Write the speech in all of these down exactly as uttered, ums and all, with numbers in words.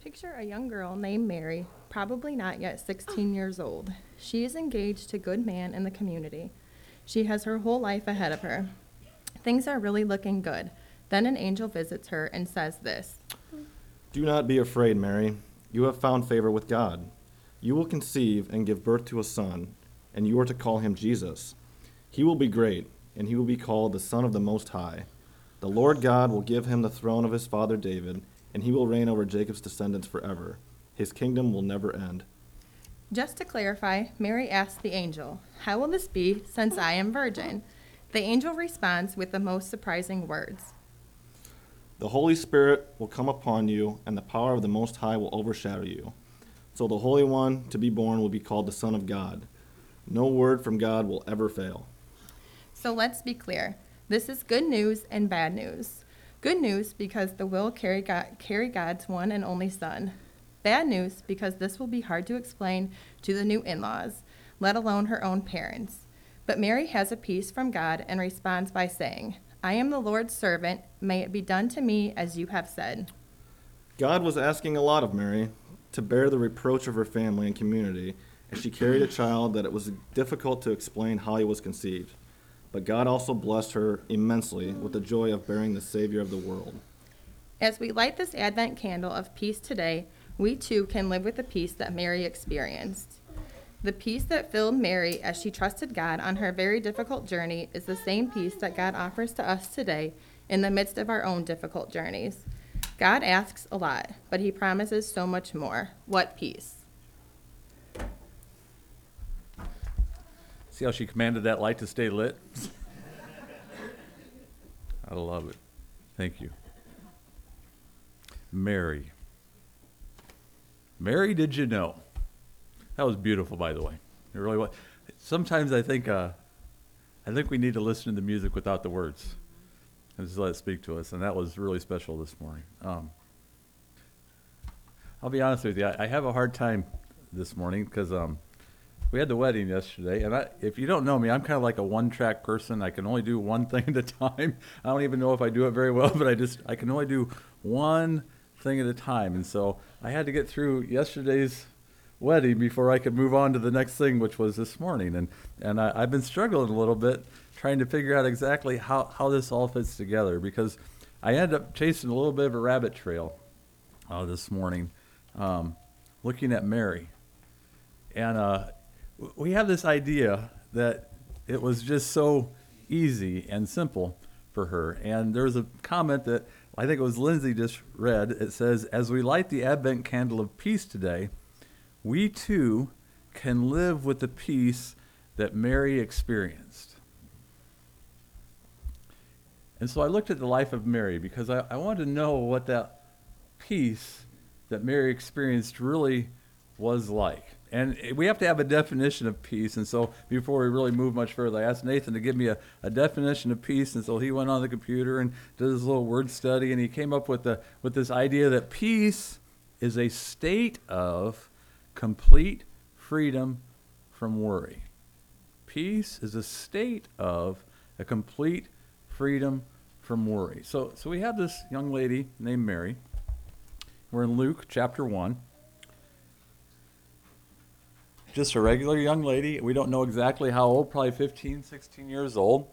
Picture a young girl named Mary, probably not yet sixteen years old. She is engaged to a good man in the community. She has her whole life ahead of her. Things are really looking good. Then an angel visits her and says this. Do not be afraid, Mary. You have found favor with God. You will conceive and give birth to a son, and you are to call him Jesus. He will be great, and he will be called the Son of the Most High. The Lord God will give him the throne of his father David, and he will reign over Jacob's descendants forever. His kingdom will never end. Just to clarify, Mary asks the angel, "How will this be since I am virgin?" The angel responds with the most surprising words. The Holy Spirit will come upon you, and the power of the Most High will overshadow you. So the Holy One to be born will be called the Son of God. No word from God will ever fail. So let's be clear. This is good news and bad news. Good news because the will carry, God, carry God's one and only Son. Bad news because this will be hard to explain to the new in-laws, let alone her own parents. But Mary has a peace from God and responds by saying, "I am the Lord's servant. May it be done to me as you have said." God was asking a lot of Mary, to bear the reproach of her family and community as she carried a child that it was difficult to explain how he was conceived. But God also blessed her immensely with the joy of bearing the Savior of the world. As we light this Advent candle of peace today, we too can live with the peace that Mary experienced. The peace that filled Mary as she trusted God on her very difficult journey is the same peace that God offers to us today in the midst of our own difficult journeys. God asks a lot, but he promises so much more. What peace? See how she commanded that light to stay lit? I love it. Thank you. Mary. Mary, did you know? That was beautiful, by the way. It really was. Sometimes I think uh, I think we need to listen to the music without the words and just let it speak to us, and that was really special this morning. Um, I'll be honest with you. I, I have a hard time this morning because um, we had the wedding yesterday, and I, if you don't know me, I'm kind of like a one-track person. I can only do one thing at a time. I don't even know if I do it very well, but I just I can only do one thing at a time, and so I had to get through yesterday's wedding before I could move on to the next thing, which was this morning. And and I, I've been struggling a little bit trying to figure out exactly how, how this all fits together, because I ended up chasing a little bit of a rabbit trail uh, this morning, um, looking at Mary. And uh, we have this idea that it was just so easy and simple for her. And there's a comment that I think it was Lindsay just read. It says, "As we light the Advent candle of peace today, we too can live with the peace that Mary experienced." And so I looked at the life of Mary because I, I wanted to know what that peace that Mary experienced really was like. And we have to have a definition of peace. And so before we really move much further, I asked Nathan to give me a, a definition of peace. And so he went on the computer and did his little word study, and he came up with, the, with this idea that peace is a state of complete freedom from worry. Peace is a state of a complete freedom from worry. So, so we have this young lady named Mary. We're in Luke chapter one. Just a regular young lady. We don't know exactly how old, probably fifteen, sixteen years old.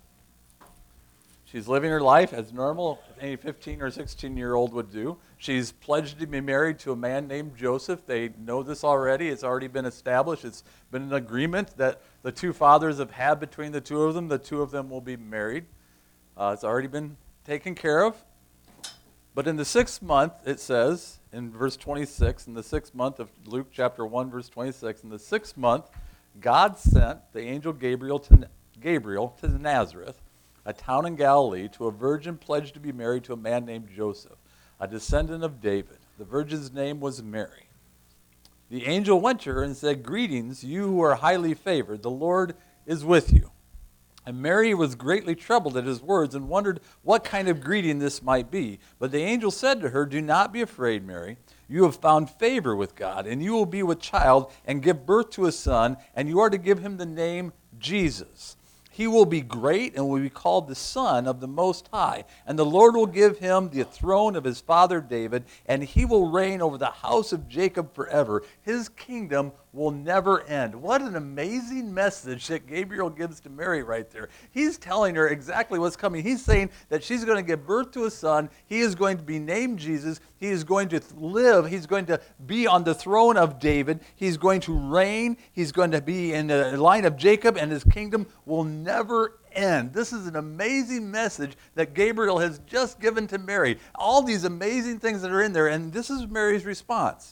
She's living her life as normal any fifteen or sixteen year old would do. She's pledged to be married to a man named Joseph. They know this already. It's already been established. It's been an agreement that the two fathers have had between the two of them. The two of them will be married. Uh, it's already been taken care of. But in the sixth month, it says, in verse twenty-six, in the sixth month of Luke chapter one, verse twenty-six, in the sixth month, God sent the angel Gabriel to, Gabriel to Nazareth, a town in Galilee, to a virgin pledged to be married to a man named Joseph, a descendant of David. The virgin's name was Mary. The angel went to her and said, "Greetings, you who are highly favored. The Lord is with you." And Mary was greatly troubled at his words and wondered what kind of greeting this might be. But the angel said to her, "Do not be afraid, Mary. You have found favor with God, and you will be with child and give birth to a son, and you are to give him the name Jesus. He will be great and will be called the Son of the Most High. And the Lord will give him the throne of his father David, and he will reign over the house of Jacob forever. His kingdom will never end. What an amazing message that Gabriel gives to Mary right there. He's telling her exactly what's coming. He's saying that she's going to give birth to a son. He is going to be named Jesus. He is going to live. He's going to be on the throne of David. He's going to reign. He's going to be in the line of Jacob, and his kingdom will never end. This is an amazing message that Gabriel has just given to Mary. All these amazing things that are in there, and this is Mary's response.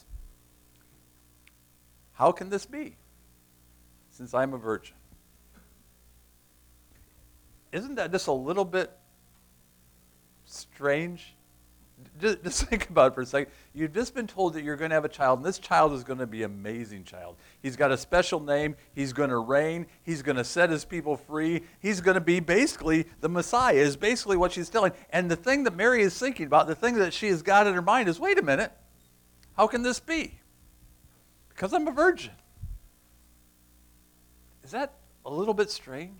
How can this be, since I'm a virgin? Isn't that just a little bit strange? Just, just think about it for a second. You've just been told that you're going to have a child, and this child is going to be an amazing child. He's got a special name. He's going to reign. He's going to set his people free. He's going to be basically the Messiah, is basically what she's telling. And the thing that Mary is thinking about, the thing that she has got in her mind is, wait a minute, how can this be? Because I'm a virgin. Is that a little bit strange?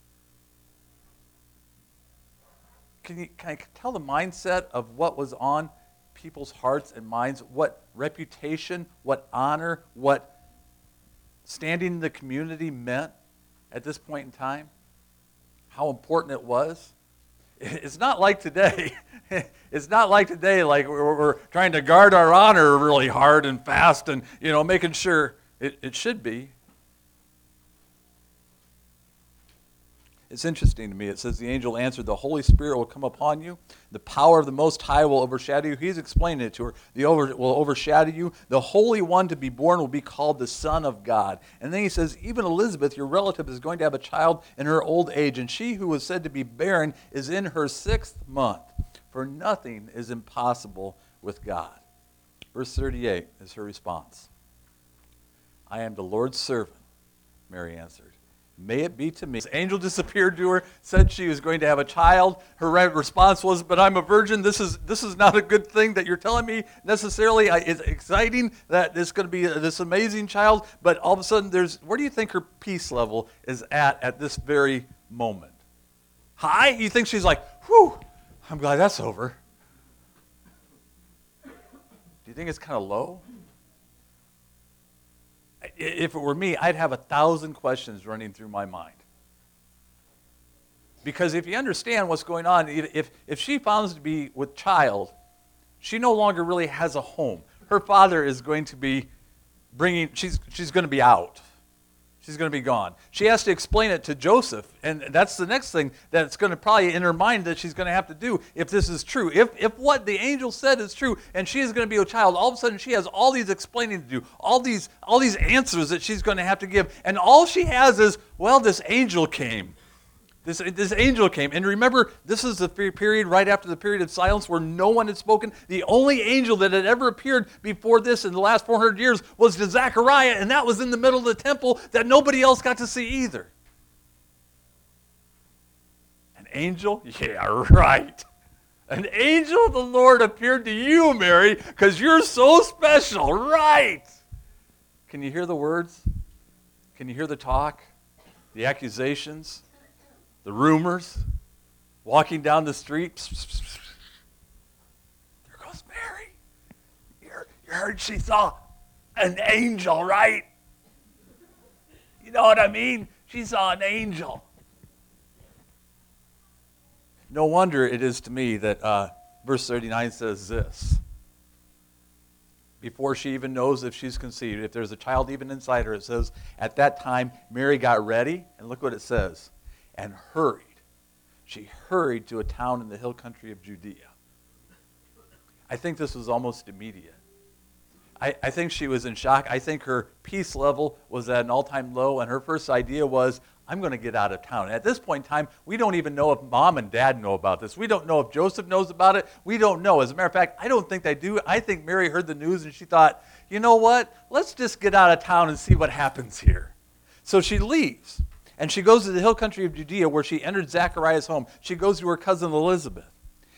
Can you can I tell the mindset of what was on people's hearts and minds? What reputation, what honor, what standing in the community meant at this point in time? How important it was? It's not like today. It's not like today, like we're, we're trying to guard our honor really hard and fast and, you know, making sure it, it should be. It's interesting to me. It says the angel answered, the Holy Spirit will come upon you. The power of the Most High will overshadow you. He's explaining it to her. The over will overshadow you. The Holy One to be born will be called the Son of God. And then he says, even Elizabeth, your relative, is going to have a child in her old age, and she who was said to be barren is in her sixth month. For nothing is impossible with God. Verse thirty-eight is her response. I am the Lord's servant, Mary answered. May it be to me. This angel disappeared to her, said she was going to have a child. Her response was, but I'm a virgin. This is this is not a good thing that you're telling me necessarily. I, it's exciting that it's going to be this amazing child, but all of a sudden, there's where do you think her peace level is at at this very moment? High? You think she's like, whew, I'm glad that's over. Do you think it's kind of low? If it were me, I'd have a thousand questions running through my mind. Because if you understand what's going on, if, if she finds to be with child, she no longer really has a home. Her father is going to be bringing, she's, she's going to be out. She's going to be gone. She has to explain it to Joseph, and that's the next thing that's going to probably in her mind that she's going to have to do if this is true. If if what the angel said is true, and she is going to be a child, all of a sudden she has all these explaining to do, all these all these answers that she's going to have to give, and all she has is, well, this angel came. This, this angel came. And remember, this is the period right after the period of silence where no one had spoken. The only angel that had ever appeared before this in the last four hundred years was to Zechariah, and that was in the middle of the temple that nobody else got to see either. An angel? Yeah, right. An angel of the Lord appeared to you, Mary, because you're so special. Right. Can you hear the words? Can you hear the talk? The accusations? The rumors, walking down the street. There goes Mary. You heard, you heard she saw an angel, right? You know what I mean? She saw an angel. No wonder it is to me that uh, verse thirty-nine says this. Before she even knows if she's conceived, if there's a child even inside her, it says, at that time, Mary got ready, and look what it says. And hurried. She hurried to a town in the hill country of Judea. I think this was almost immediate. I, I think she was in shock. I think her peace level was at an all-time low, and her first idea was, I'm going to get out of town. And at this point in time, we don't even know if mom and dad know about this. We don't know if Joseph knows about it. We don't know. As a matter of fact, I don't think they do. I think Mary heard the news, and she thought, you know what? Let's just get out of town and see what happens here. So she leaves. And she goes to the hill country of Judea where she entered Zechariah's home. She goes to her cousin Elizabeth.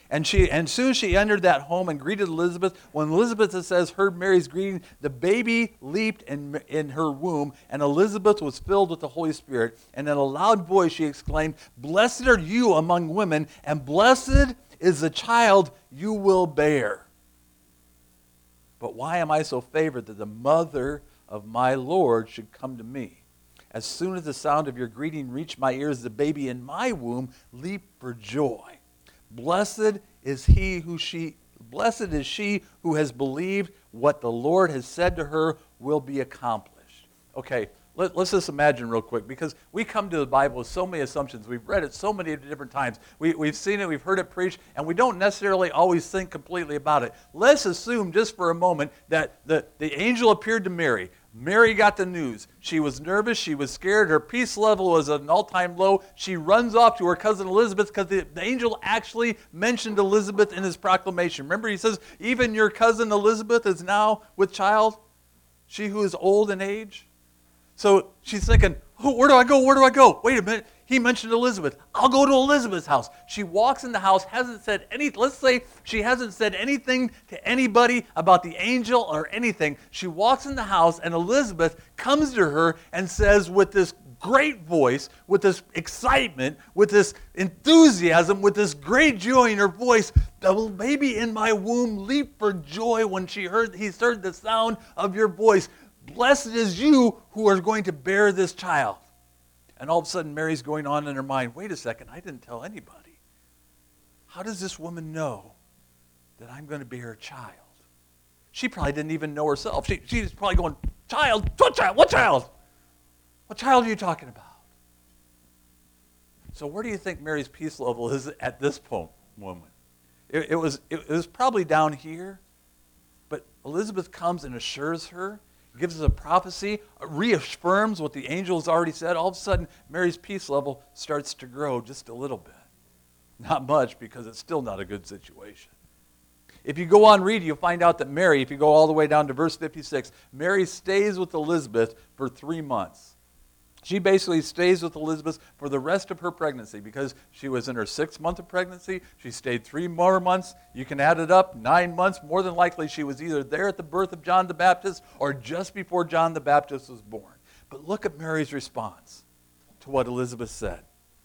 And she, and soon she entered that home and greeted Elizabeth. When Elizabeth, it says, heard Mary's greeting, the baby leaped in, in her womb, and Elizabeth was filled with the Holy Spirit. And in a loud voice she exclaimed, "Blessed are you among women, and blessed is the child you will bear. But why am I so favored that the mother of my Lord should come to me? As soon as the sound of your greeting reached my ears, the baby in my womb leaped for joy. Blessed is he who she blessed is she who has believed what the Lord has said to her will be accomplished." Okay, let, let's just imagine real quick, because we come to the Bible with so many assumptions. We've read it so many different times. We, we've seen it, we've heard it preached, and we don't necessarily always think completely about it. Let's assume just for a moment that the, the angel appeared to Mary. Mary got the news. She was nervous. She was scared. Her peace level was at an all-time low. She runs off to her cousin Elizabeth because the, the angel actually mentioned Elizabeth in his proclamation. Remember, he says, even your cousin Elizabeth is now with child, she who is old in age. So she's thinking, oh, where do I go? Where do I go? Wait a minute. He mentioned Elizabeth. I'll go to Elizabeth's house. She walks in the house, hasn't said any, let's say she hasn't said anything to anybody about the angel or anything. She walks in the house, and Elizabeth comes to her and says with this great voice, with this excitement, with this enthusiasm, with this great joy in her voice, the baby in my womb leaped for joy when she heard, he heard the sound of your voice. Blessed is you who are going to bear this child. And all of a sudden, Mary's going on in her mind, wait a second, I didn't tell anybody. How does this woman know that I'm going to be her child? She probably didn't even know herself. She, she's probably going, child? What child? What child? What child are you talking about? So where do you think Mary's peace level is at this point, moment? It, it, was, it, it was probably down here, but Elizabeth comes and assures her, gives us a prophecy, reaffirms what the angel has already said. All of a sudden, Mary's peace level starts to grow just a little bit. Not much, because it's still not a good situation. If you go on read, you'll find out that Mary, if you go all the way down to verse fifty-six, Mary stays with Elizabeth for three months. She basically stays with Elizabeth for the rest of her pregnancy because she was in her sixth month of pregnancy. She stayed three more months. You can add it up, nine months. More than likely, she was either there at the birth of John the Baptist or just before John the Baptist was born. But look at Mary's response to what Elizabeth said.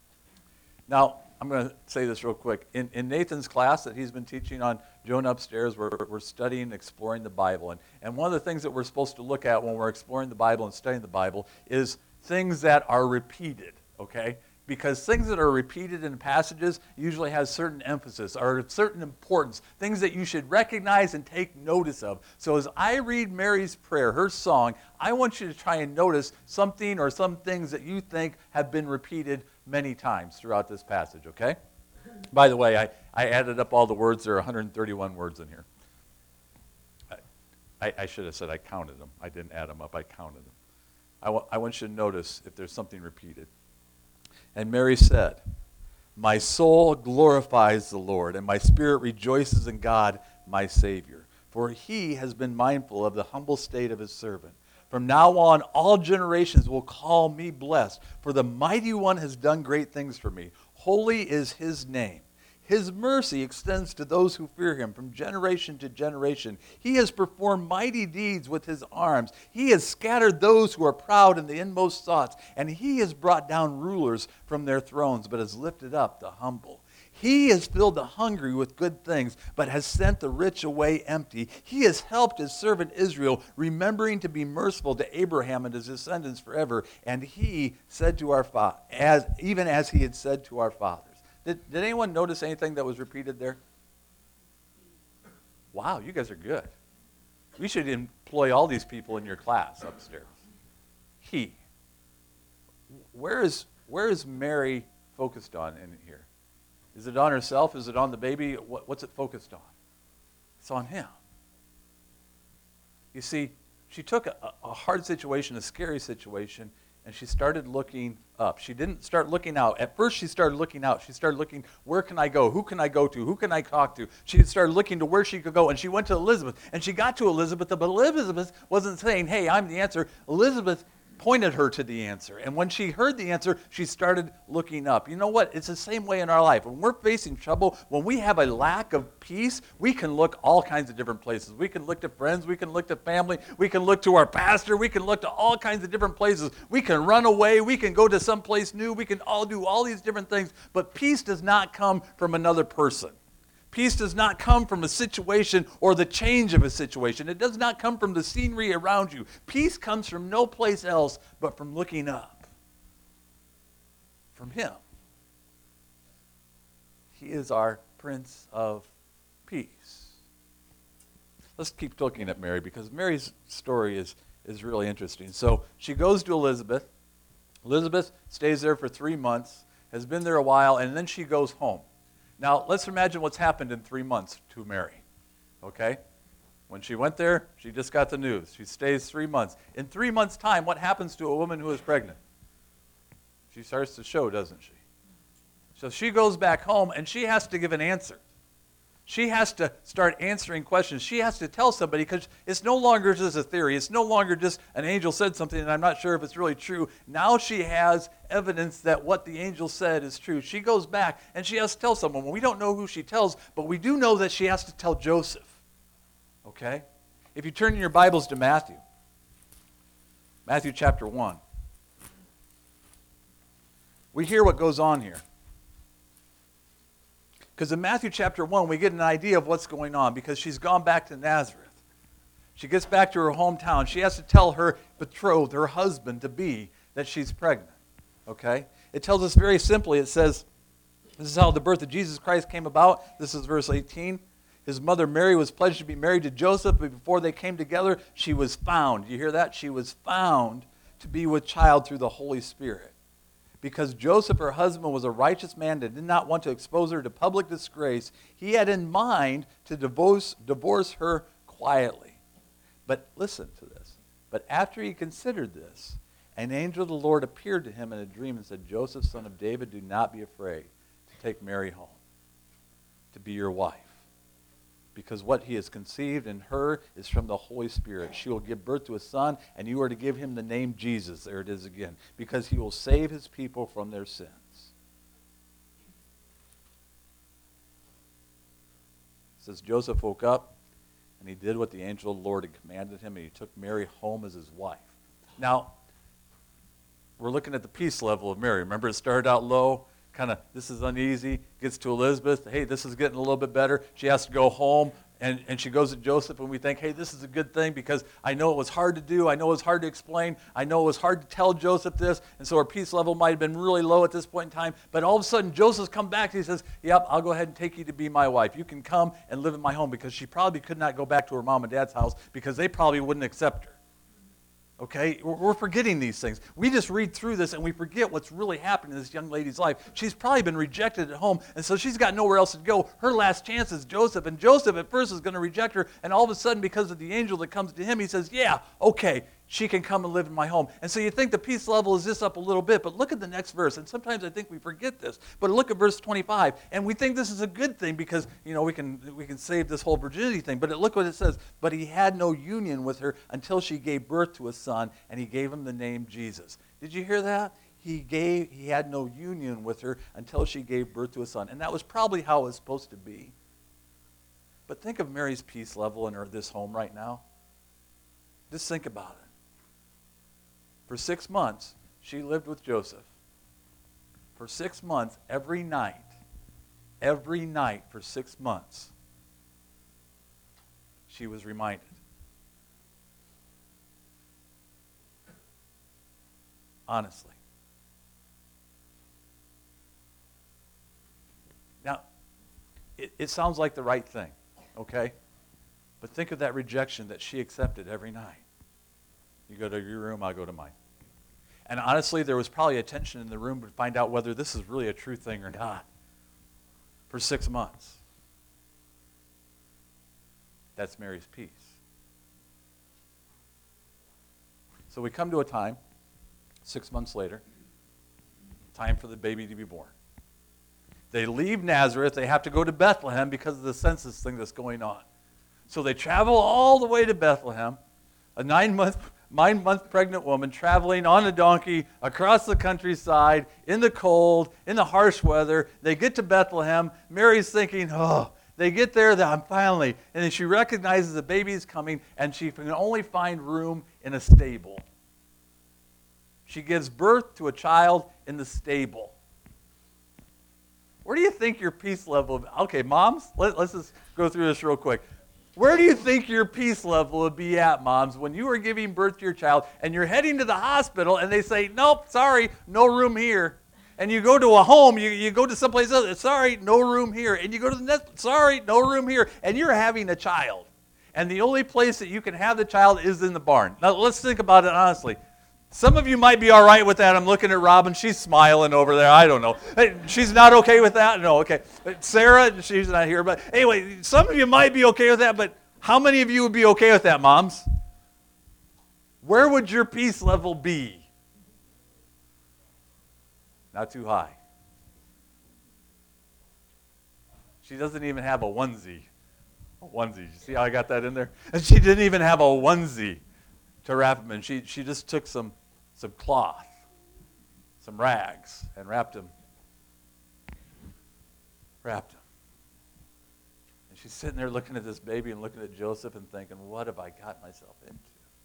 Now, I'm going to say this real quick. In, in Nathan's class that he's been teaching on Jonah upstairs, we're, we're studying, exploring the Bible. And, and one of the things that we're supposed to look at when we're exploring the Bible and studying the Bible is things that are repeated, okay? Because things that are repeated in passages usually has certain emphasis or certain importance, things that you should recognize and take notice of. So as I read Mary's prayer, her song, I want you to try and notice something or some things that you think have been repeated many times throughout this passage, okay? By the way, I, I added up all the words. There are one hundred thirty-one words in here. I, I, I should have said I counted them. I didn't add them up. I counted them. I, w- I want you to notice if there's something repeated. And Mary said, "My soul glorifies the Lord, and my spirit rejoices in God, my Savior. For he has been mindful of the humble state of his servant. From now on, all generations will call me blessed, for the Mighty One has done great things for me. Holy is his name. His mercy extends to those who fear him from generation to generation. He has performed mighty deeds with his arms. He has scattered those who are proud in the inmost thoughts, and he has brought down rulers from their thrones, but has lifted up the humble. He has filled the hungry with good things, but has sent the rich away empty. He has helped his servant Israel, remembering to be merciful to Abraham and his descendants forever. And he said to our fa- as even as he had said to our fathers." Did, did anyone notice anything that was repeated there? Wow, you guys are good. We should employ all these people in your class upstairs. He. Where is, where is Mary focused on in here? Is it on herself? Is it on the baby? What, what's it focused on? It's on him. You see, she took a, a hard situation, a scary situation, and she started looking up. She didn't start looking out. At first, she started looking out. She started looking, where can I go? Who can I go to? Who can I talk to? She started looking to where she could go, and she went to Elizabeth. And she got to Elizabeth, but Elizabeth wasn't saying, hey, I'm the answer. Elizabeth pointed her to the answer. And when she heard the answer, she started looking up. You know what? It's the same way in our life. When we're facing trouble, when we have a lack of peace, we can look all kinds of different places. We can look to friends. We can look to family. We can look to our pastor. We can look to all kinds of different places. We can run away. We can go to someplace new. We can all do all these different things. But peace does not come from another person. Peace does not come from a situation or the change of a situation. It does not come from the scenery around you. Peace comes from no place else but from looking up. From Him. He is our Prince of Peace. Let's keep looking at Mary because Mary's story is, is really interesting. So she goes to Elizabeth. Elizabeth stays there for three months, has been there a while, and then she goes home. Now, let's imagine what's happened in three months to Mary, okay? When she went there, she just got the news. She stays three months. In three months' time, what happens to a woman who is pregnant? She starts to show, doesn't she? So she goes back home, and she has to give an answer. She has to start answering questions. She has to tell somebody because it's no longer just a theory. It's no longer just an angel said something and I'm not sure if it's really true. Now she has evidence that what the angel said is true. She goes back and she has to tell someone. Well, we don't know who she tells, but we do know that she has to tell Joseph. Okay? If you turn in your Bibles to Matthew, Matthew chapter one, we hear what goes on here. Because in Matthew chapter one, we get an idea of what's going on because she's gone back to Nazareth. She gets back to her hometown. She has to tell her betrothed, her husband-to-be, that she's pregnant. Okay? It tells us very simply, it says, this is how the birth of Jesus Christ came about. This is verse eighteen. His mother Mary was pledged to be married to Joseph, but before they came together, she was found. You hear that? She was found to be with child through the Holy Spirit. Because Joseph, her husband, was a righteous man that did not want to expose her to public disgrace, he had in mind to divorce, divorce her quietly. But listen to this. But after he considered this, an angel of the Lord appeared to him in a dream and said, Joseph, son of David, do not be afraid to take Mary home, to be your wife. Because what he has conceived in her is from the Holy Spirit. She will give birth to a son, and you are to give him the name Jesus. There it is again. Because he will save his people from their sins. It says Joseph woke up, and he did what the angel of the Lord had commanded him, and he took Mary home as his wife. Now, we're looking at the peace level of Mary. Remember, it started out low. Kind of, this is uneasy, gets to Elizabeth, hey, this is getting a little bit better. She has to go home, and, and she goes to Joseph, and we think, hey, this is a good thing because I know it was hard to do. I know it was hard to explain. I know it was hard to tell Joseph this, and so her peace level might have been really low at this point in time. But all of a sudden, Joseph's come back, and he says, yep, I'll go ahead and take you to be my wife. You can come and live in my home because she probably could not go back to her mom and dad's house because they probably wouldn't accept her. Okay, we're forgetting these things. We just read through this and we forget what's really happened in this young lady's life. She's probably been rejected at home, and so she's got nowhere else to go. Her last chance is Joseph, and Joseph at first is going to reject her, and all of a sudden, because of the angel that comes to him, he says, yeah, okay, she can come and live in my home. And so you think the peace level is just up a little bit, but look at the next verse, and sometimes I think we forget this, but look at verse twenty-five, and we think this is a good thing because, you know, we can we can save this whole virginity thing, but look what it says, but he had no union with her until she gave birth to a son, and he gave him the name Jesus. Did you hear that? He gave he had no union with her until she gave birth to a son, and that was probably how it was supposed to be. But think of Mary's peace level in her this home right now. Just think about it. For six months, she lived with Joseph. For six months, every night, every night for six months, she was reminded. Honestly. Now, it, it sounds like the right thing, okay? But think of that rejection that she accepted every night. You go to your room, I'll go to mine. And honestly, there was probably a tension in the room to find out whether this is really a true thing or not. For six months. That's Mary's peace. So we come to a time, six months later, time for the baby to be born. They leave Nazareth. They have to go to Bethlehem because of the census thing that's going on. So they travel all the way to Bethlehem. A nine-month nine-month pregnant woman traveling on a donkey across the countryside in the cold, in the harsh weather. They get to Bethlehem. Mary's thinking, oh, they get there, that I'm finally, and then she recognizes the baby is coming, and she can only find room in a stable. She gives birth to a child in the stable. Where do you think your peace level, okay, moms, let, let's just go through this real quick. Where do you think your peace level would be at, moms, when you are giving birth to your child and you're heading to the hospital and they say, nope, sorry, no room here. And you go to a home, you, you go to someplace else, sorry, no room here. And you go to the next, sorry, no room here. And you're having a child. And the only place that you can have the child is in the barn. Now, let's think about it honestly. Some of you might be all right with that. I'm looking at Robin. She's smiling over there. I don't know. Hey, she's not okay with that? No, okay. Sarah, she's not here. But anyway, some of you might be okay with that, but how many of you would be okay with that, moms? Where would your peace level be? Not too high. She doesn't even have a onesie. A onesie. You see how I got that in there? And she didn't even have a onesie to wrap him in. She, she just took some, some cloth, some rags, and wrapped him. Wrapped him. And she's sitting there looking at this baby and looking at Joseph and thinking, what have I got myself into?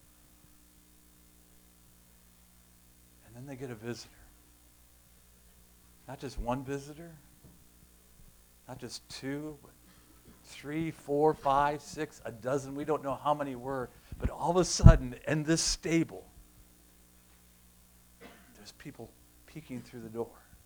And then they get a visitor. Not just one visitor, not just two, but three, four, five, six, a dozen. We don't know how many were. But all of a sudden, in this stable, there's people peeking through the door.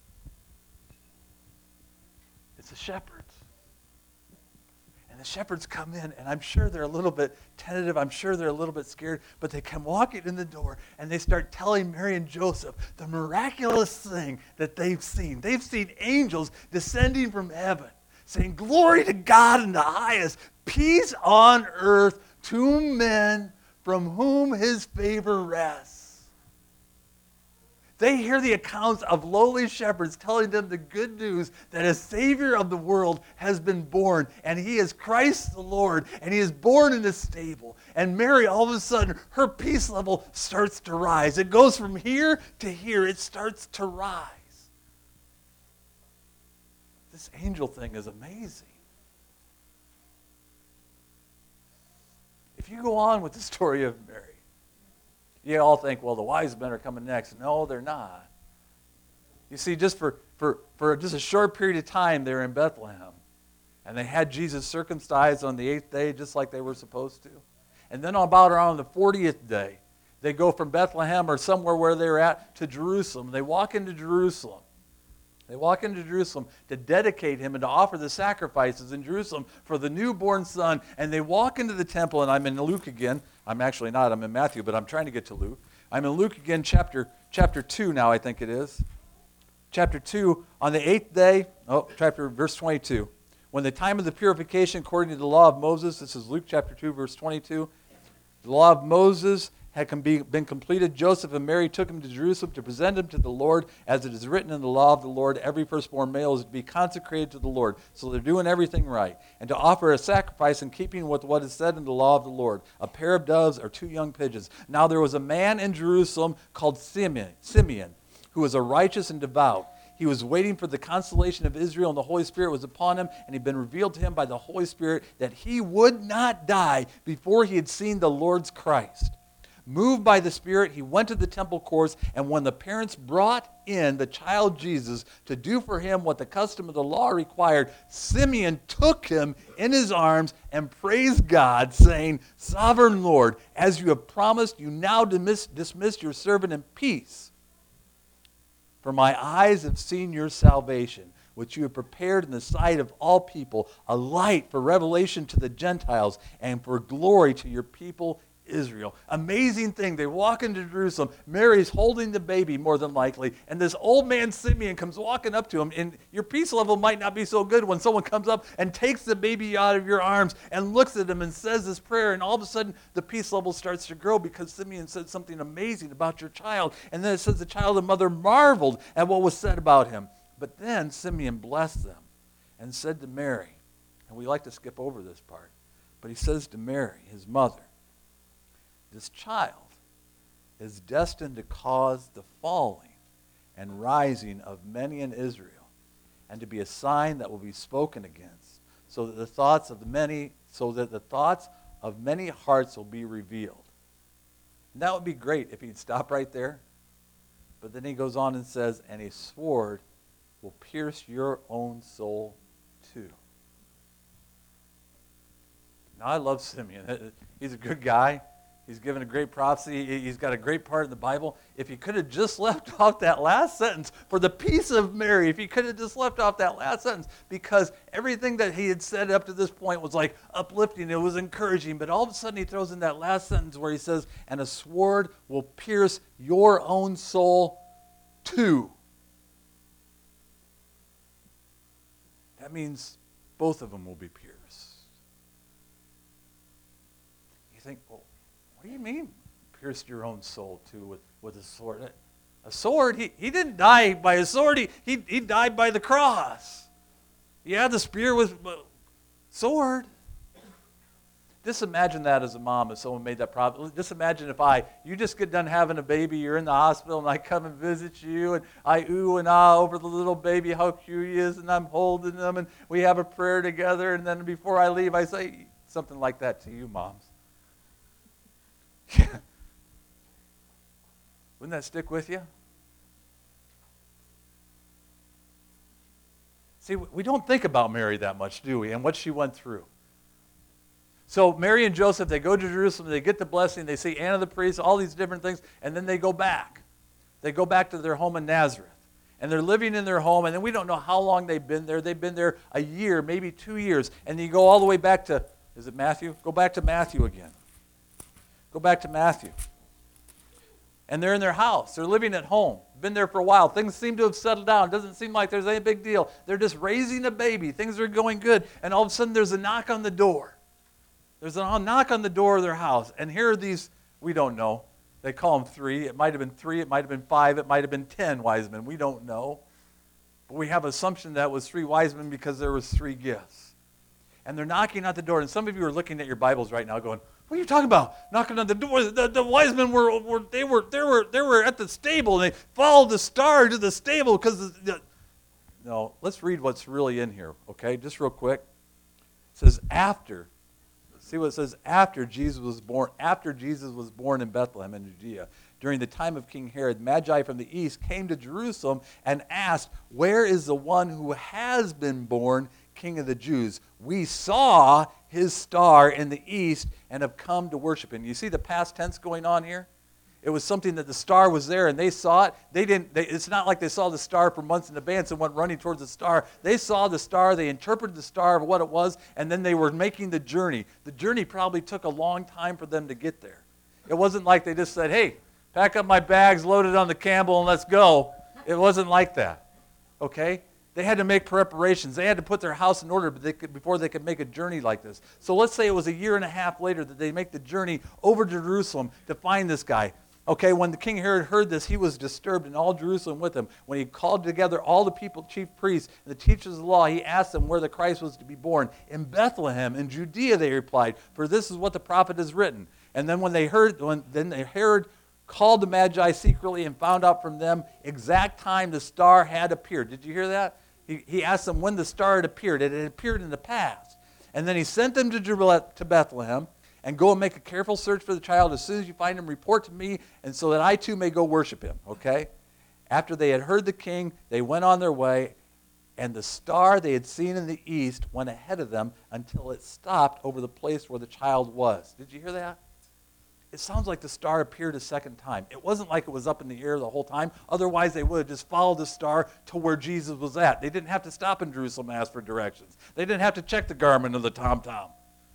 It's the shepherds. And the shepherds come in, and I'm sure they're a little bit tentative. I'm sure they're a little bit scared. But they come walking in the door, and they start telling Mary and Joseph the miraculous thing that they've seen. They've seen angels descending from heaven, saying, glory to God in the highest, peace on earth to men from whom his favor rests. They hear the accounts of lowly shepherds telling them the good news that a Savior of the world has been born, and he is Christ the Lord, and he is born in a stable. And Mary, all of a sudden, her peace level starts to rise. It goes from here to here. It starts to rise. This angel thing is amazing. If you go on with the story of Mary, you all think, well, the wise men are coming next. No, they're not. You see, just for, for, for just a short period of time, they were in Bethlehem. And they had Jesus circumcised on the eighth day, just like they were supposed to. And then about around the fortieth day, they go from Bethlehem or somewhere where they were at to Jerusalem. They walk into Jerusalem. They walk into Jerusalem to dedicate him and to offer the sacrifices in Jerusalem for the newborn son. And they walk into the temple, and I'm in Luke again. I'm actually not. I'm in Matthew, but I'm trying to get to Luke. I'm in Luke again, chapter, chapter two now, I think it is. Chapter two, on the eighth day, oh, chapter, verse twenty-two. When the time of the purification according to the law of Moses, this is Luke chapter two, verse twenty-two. The law of Moses had been completed. Joseph and Mary took him to Jerusalem to present him to the Lord. As it is written in the law of the Lord, every firstborn male is to be consecrated to the Lord. So they're doing everything right. And to offer a sacrifice in keeping with what is said in the law of the Lord, a pair of doves or two young pigeons. Now there was a man in Jerusalem called Simeon, Simeon, who was a righteous and devout. He was waiting for the consolation of Israel, and the Holy Spirit was upon him, and it had been revealed to him by the Holy Spirit that he would not die before he had seen the Lord's Christ. Moved by the Spirit, he went to the temple courts, and when the parents brought in the child Jesus to do for him what the custom of the law required, Simeon took him in his arms and praised God, saying, Sovereign Lord, as you have promised, you now dismiss, dismiss your servant in peace. For my eyes have seen your salvation, which you have prepared in the sight of all people, a light for revelation to the Gentiles and for glory to your people Israel. Amazing thing. They walk into Jerusalem. Mary's holding the baby, more than likely, and this old man Simeon comes walking up to him, and your peace level might not be so good when someone comes up and takes the baby out of your arms and looks at him and says this prayer, and all of a sudden the peace level starts to grow because Simeon said something amazing about your child. And then it says the child and mother marveled at what was said about him. But then Simeon blessed them and said to Mary, and we like to skip over this part, but he says to Mary, his mother, this child is destined to cause the falling and rising of many in Israel, and to be a sign that will be spoken against, so that the thoughts of the many, so that the thoughts of many hearts will be revealed. And that would be great if he'd stop right there. But then he goes on and says, and a sword will pierce your own soul too. Now, I love Simeon. He's a good guy. He's given a great prophecy. He's got a great part in the Bible. If he could have just left off that last sentence, for the peace of Mary, if he could have just left off that last sentence, because everything that he had said up to this point was like uplifting, it was encouraging, but all of a sudden he throws in that last sentence where he says, and a sword will pierce your own soul too. That means both of them will be pierced. You think, well, what do you mean pierced your own soul too with, with a sword? A sword? He, he didn't die by a sword. He, he, he died by the cross. Yeah, the spear was uh, sword. Just imagine that as a mom, if someone made that problem. Just imagine if I, you just get done having a baby, you're in the hospital, and I come and visit you, and I ooh and ah over the little baby, how cute he is, and I'm holding them, and we have a prayer together, and then before I leave, I say something like that to you, moms. Yeah. Wouldn't that stick with you? See, we don't think about Mary that much, do we, and what she went through. So Mary and Joseph, they go to Jerusalem, they get the blessing, they see Anna the priest, all these different things, and then they go back. They go back to their home in Nazareth. And they're living in their home, and then we don't know how long they've been there. They've been there a year, maybe two years. And then you go all the way back to, is it Matthew? Go back to Matthew again. Go back to Matthew. And they're in their house. They're living at home. Been there for a while. Things seem to have settled down. It doesn't seem like there's any big deal. They're just raising a baby. Things are going good. And all of a sudden there's a knock on the door. There's a knock on the door of their house. And here are these, we don't know. They call them three. It might have been three. It might have been five. It might have been ten wise men. We don't know. But we have assumption that it was three wise men because there was three gifts. And they're knocking at the door. And some of you are looking at your Bibles right now going, what are you talking about? Knocking on the door. The, the wise men were, were they were they were they were at the stable, and they followed the star to the stable because the, the, no. Let's read what's really in here, okay? Just real quick. It says after. See what it says? After Jesus was born. After Jesus was born in Bethlehem in Judea, during the time of King Herod, Magi from the east came to Jerusalem and asked, "Where is the one who has been born King of the Jews? We saw his star in the east and have come to worship him." You see the past tense going on here? It was something that the star was there and they saw it. They didn't. They, it's not like they saw the star for months in advance and went running towards the star. They saw the star. They interpreted the star of what it was, and then they were making the journey. The journey probably took a long time for them to get there. It wasn't like they just said, "Hey, pack up my bags, load it on the Campbell, and let's go." It wasn't like that. Okay? They had to make preparations. They had to put their house in order they could, before they could make a journey like this. So let's say it was a year and a half later that they make the journey over to Jerusalem to find this guy. Okay, when the King Herod heard this, he was disturbed, and all Jerusalem with him. When he called together all the people, chief priests, and the teachers of the law, he asked them where the Christ was to be born. "In Bethlehem, in Judea," they replied, "for this is what the prophet has written." And then when they heard, when then Herod called the Magi secretly and found out from them exact time the star had appeared. Did you hear that? He, he asked them when the star had appeared. It had appeared in the past. And then he sent them to, to Bethlehem, and go and make a careful search for the child. As soon as you find him, report to me, and so that I too may go worship him. Okay? After they had heard the king, they went on their way, and the star they had seen in the east went ahead of them until it stopped over the place where the child was. Did you hear that? It sounds like the star appeared a second time. It wasn't like it was up in the air the whole time. Otherwise, they would have just followed the star to where Jesus was at. They didn't have to stop in Jerusalem and ask for directions. They didn't have to check the garment of the tom-tom.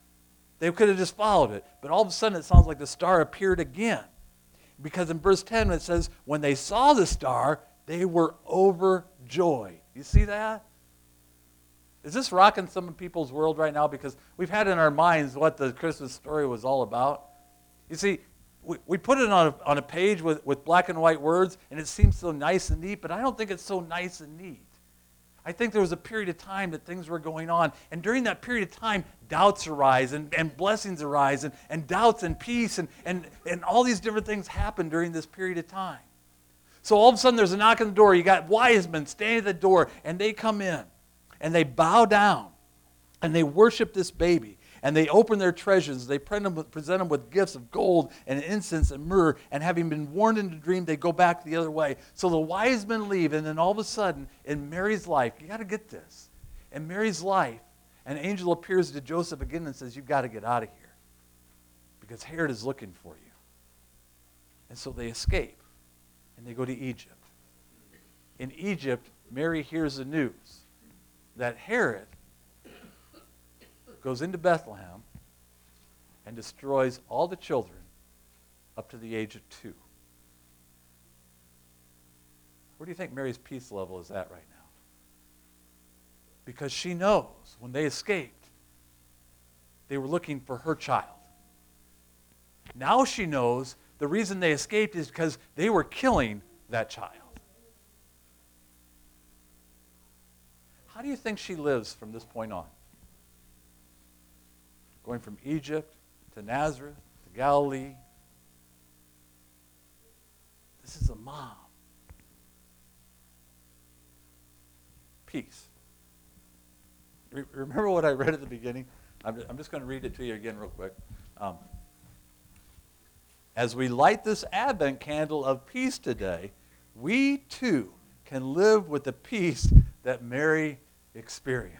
They could have just followed it. But all of a sudden, it sounds like the star appeared again. Because in verse ten, it says, when they saw the star, they were overjoyed. You see that? Is this rocking some people's world right now? Because we've had in our minds what the Christmas story was all about. You see, we, we put it on a, on a page with, with black and white words, and it seems so nice and neat, but I don't think it's so nice and neat. I think there was a period of time that things were going on. And during that period of time, doubts arise and, and blessings arise and, and doubts and peace and, and, and all these different things happen during this period of time. So all of a sudden there's a knock on the door. You got wise men standing at the door, and they come in and they bow down and they worship this baby. And they open their treasures. They present them with gifts of gold and incense and myrrh. And having been warned in a dream, they go back the other way. So the wise men leave. And then all of a sudden, in Mary's life, you got to get this. In Mary's life, an angel appears to Joseph again and says, you've got to get out of here, because Herod is looking for you. And so they escape. And they go to Egypt. In Egypt, Mary hears the news that Herod goes into Bethlehem and destroys all the children up to the age of two. Where do you think Mary's peace level is at right now? Because she knows when they escaped, they were looking for her child. Now she knows the reason they escaped is because they were killing that child. How do you think she lives from this point on? Going from Egypt to Nazareth to Galilee. This is a mom. Peace. Re- remember what I read at the beginning? I'm, I'm just going to read it to you again real quick. Um, As we light this Advent candle of peace today, we too can live with the peace that Mary experienced.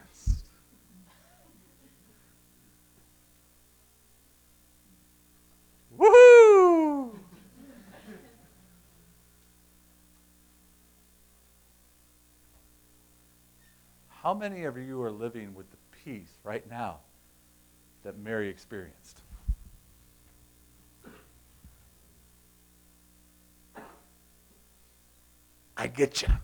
Woohoo! How many of you are living with the peace right now that Mary experienced? I get you.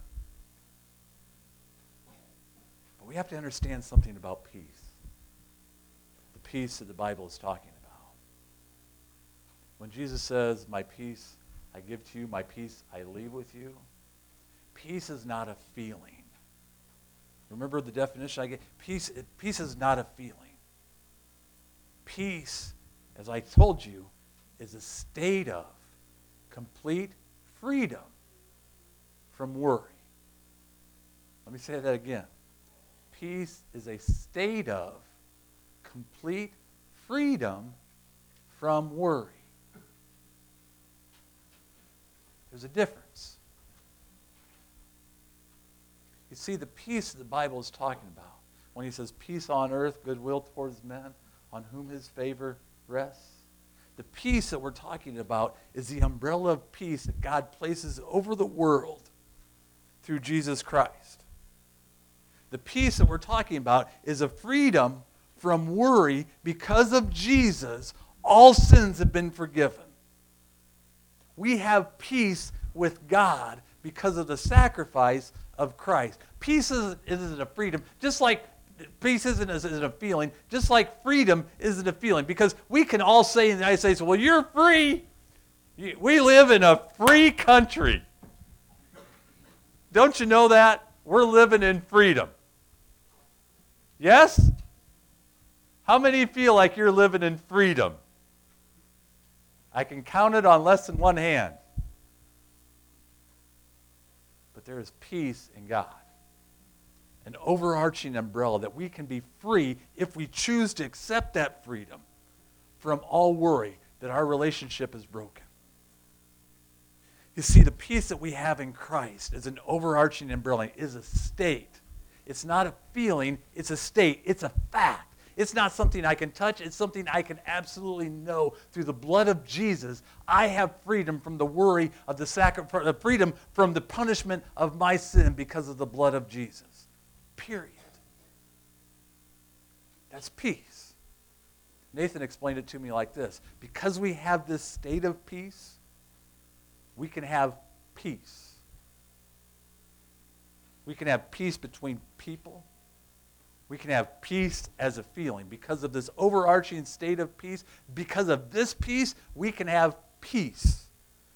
But we have to understand something about peace. The peace that the Bible is talking about. When Jesus says, my peace I give to you, my peace I leave with you, peace is not a feeling. Remember the definition I gave? Peace, peace is not a feeling. Peace, as I told you, is a state of complete freedom from worry. Let me say that again. Peace is a state of complete freedom from worry. There's a difference. You see, the peace that the Bible is talking about, when he says peace on earth, goodwill towards men, on whom his favor rests, the peace that we're talking about is the umbrella of peace that God places over the world through Jesus Christ. The peace that we're talking about is a freedom from worry. Because of Jesus, all sins have been forgiven. We have peace with God because of the sacrifice of Christ. Peace isn't, isn't a freedom, just like peace isn't, isn't a feeling, just like freedom isn't a feeling. Because we can all say in the United States, well, you're free. We live in a free country. Don't you know that? We're living in freedom. Yes? How many feel like you're living in freedom? I can count it on less than one hand. But there is peace in God. An overarching umbrella that we can be free if we choose to accept that freedom from all worry that our relationship is broken. You see, the peace that we have in Christ is an overarching umbrella, is a state. It's not a feeling, it's a state, it's a fact. It's not something I can touch, it's something I can absolutely know. Through the blood of Jesus, I have freedom from the worry of the sacrifice, freedom from the punishment of my sin because of the blood of Jesus. Period. That's peace. Nathan explained it to me like this. Because we have this state of peace, we can have peace. We can have peace between people. We can have peace as a feeling. Because of this overarching state of peace, because of this peace, we can have peace.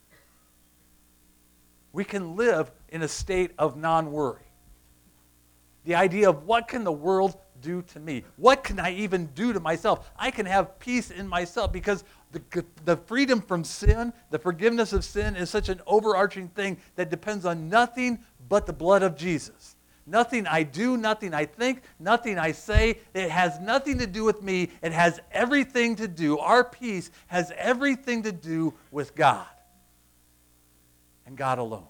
We can live in a state of non-worry. The idea of what can the world do to me? What can I even do to myself? I can have peace in myself because the, the freedom from sin, the forgiveness of sin is such an overarching thing that depends on nothing but the blood of Jesus. Nothing I do, nothing I think, nothing I say. It has nothing to do with me. It has everything to do, our peace has everything to do with God and God alone.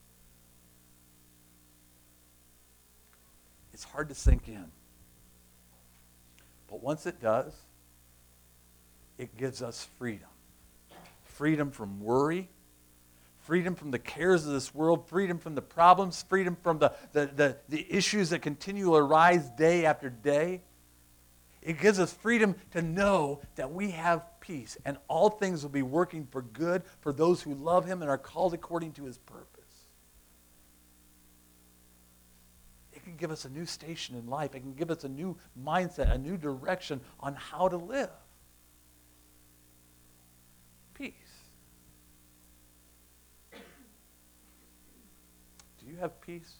It's hard to sink in. But once it does, it gives us freedom. Freedom from worry, freedom from the cares of this world, freedom from the problems, freedom from the, the, the, the issues that continue to arise day after day. It gives us freedom to know that we have peace and all things will be working for good for those who love him and are called according to his purpose. It can give us a new station in life. It can give us a new mindset, a new direction on how to live. Peace. Do you have peace?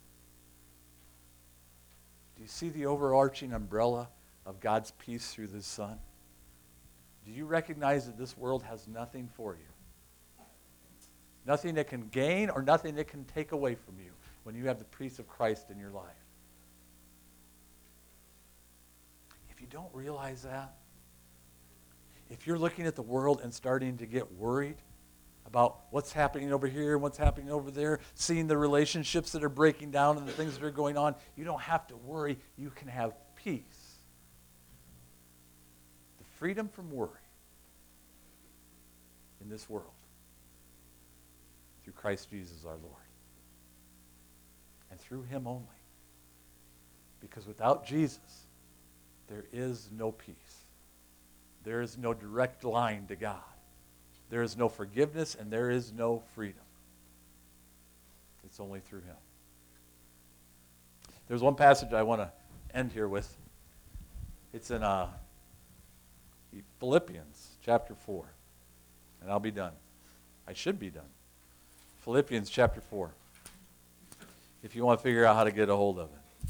Do you see the overarching umbrella of God's peace through the Son? Do you recognize that this world has nothing for you? Nothing that can gain or nothing that can take away from you when you have the peace of Christ in your life? If you don't realize that, if you're looking at the world and starting to get worried about what's happening over here and what's happening over there, seeing the relationships that are breaking down and the things that are going on, you don't have to worry. You can have peace. The freedom from worry in this world through Christ Jesus our Lord. And through him only. Because without Jesus, there is no peace. There is no direct line to God. There is no forgiveness and there is no freedom. It's only through him. There's one passage I want to end here with. It's in uh, Philippians chapter four. And I'll be done. I should be done. Philippians chapter four. If you want to figure out how to get a hold of it.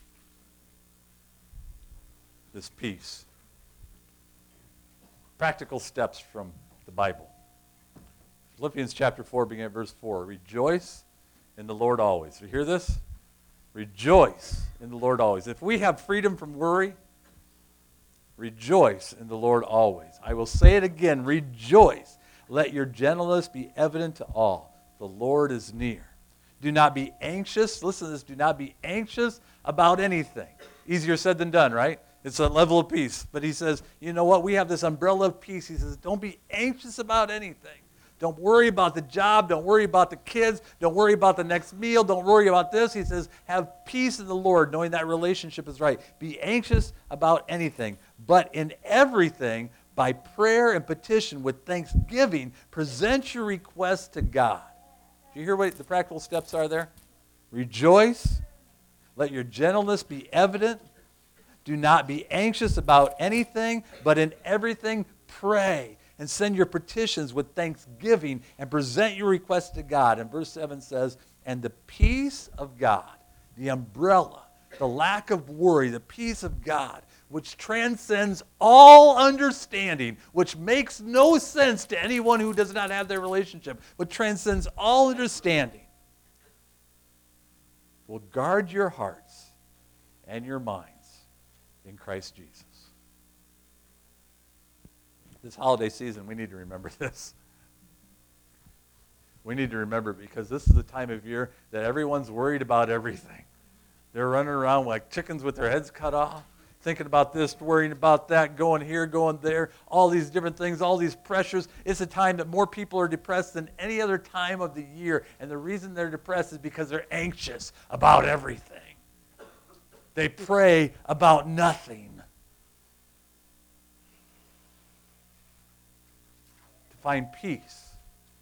This peace. Practical steps from the Bible. Philippians chapter four, beginning at verse four. Rejoice in the Lord always. You hear this? Rejoice in the Lord always. If we have freedom from worry, rejoice in the Lord always. I will say it again. Rejoice. Let your gentleness be evident to all. The Lord is near. Do not be anxious. Listen to this. Do not be anxious about anything. Easier said than done, right? It's a level of peace. But he says, you know what? We have this umbrella of peace. He says, don't be anxious about anything. Don't worry about the job. Don't worry about the kids. Don't worry about the next meal. Don't worry about this. He says, have peace in the Lord, knowing that relationship is right. Be anxious about anything. But in everything, by prayer and petition with thanksgiving, present your requests to God. Do you hear what the practical steps are there? Rejoice. Let your gentleness be evident. Do not be anxious about anything, but in everything pray and send your petitions with thanksgiving and present your requests to God. And verse seven says, and the peace of God, the umbrella, the lack of worry, the peace of God, which transcends all understanding, which makes no sense to anyone who does not have their relationship, but transcends all understanding, will guard your hearts and your minds in Christ Jesus. This holiday season, we need to remember this. We need to remember because this is the time of year that everyone's worried about everything. They're running around like chickens with their heads cut off, thinking about this, worrying about that, going here, going there, all these different things, all these pressures. It's a time that more people are depressed than any other time of the year. And the reason they're depressed is because they're anxious about everything. They pray about nothing. To find peace,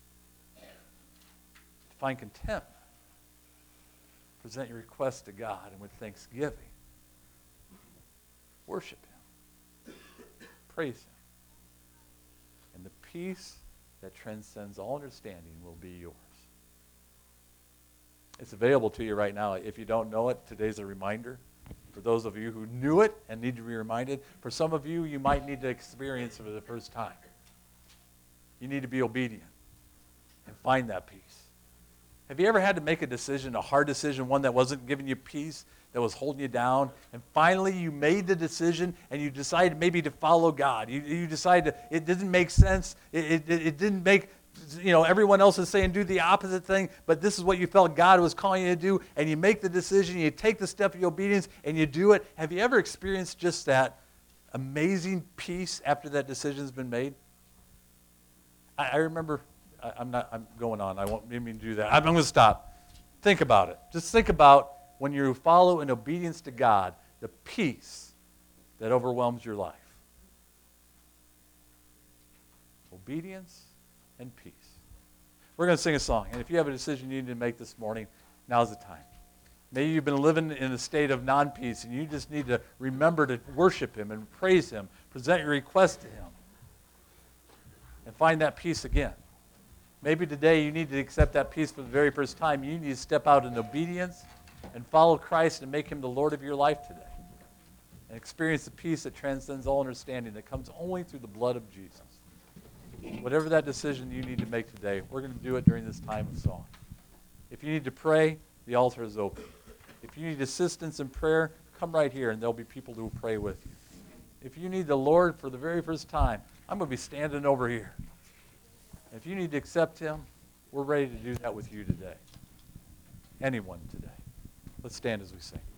to find contentment, present your request to God and with thanksgiving, worship him, praise him, and the peace that transcends all understanding will be yours. It's available to you right now. If you don't know it, today's a reminder. For those of you who knew it and need to be reminded, for some of you, you might need to experience it for the first time. You need to be obedient and find that peace. Have you ever had to make a decision, a hard decision, one that wasn't giving you peace, that was holding you down, and finally you made the decision and you decided maybe to follow God? You, you decided to, it didn't make sense. It, it, it didn't make, you know, everyone else is saying do the opposite thing, but this is what you felt God was calling you to do, and you make the decision, you take the step of obedience, and you do it. Have you ever experienced just that amazing peace after that decision's been made? I, I remember... I, I'm not. I'm going on. I won't mean to do that. I'm, I'm going to stop. Think about it. Just think about when you follow in obedience to God, the peace that overwhelms your life. Obedience and peace. We're going to sing a song, and if you have a decision you need to make this morning, now's the time. Maybe you've been living in a state of non-peace, and you just need to remember to worship Him and praise Him, present your request to Him, and find that peace again. Maybe today you need to accept that peace for the very first time. You need to step out in obedience and follow Christ and make Him the Lord of your life today. And experience the peace that transcends all understanding that comes only through the blood of Jesus. Whatever that decision you need to make today, we're going to do it during this time of song. If you need to pray, the altar is open. If you need assistance in prayer, come right here and there'll be people who will pray with you. If you need the Lord for the very first time, I'm going to be standing over here. If you need to accept Him, we're ready to do that with you today. Anyone today. Let's stand as we sing.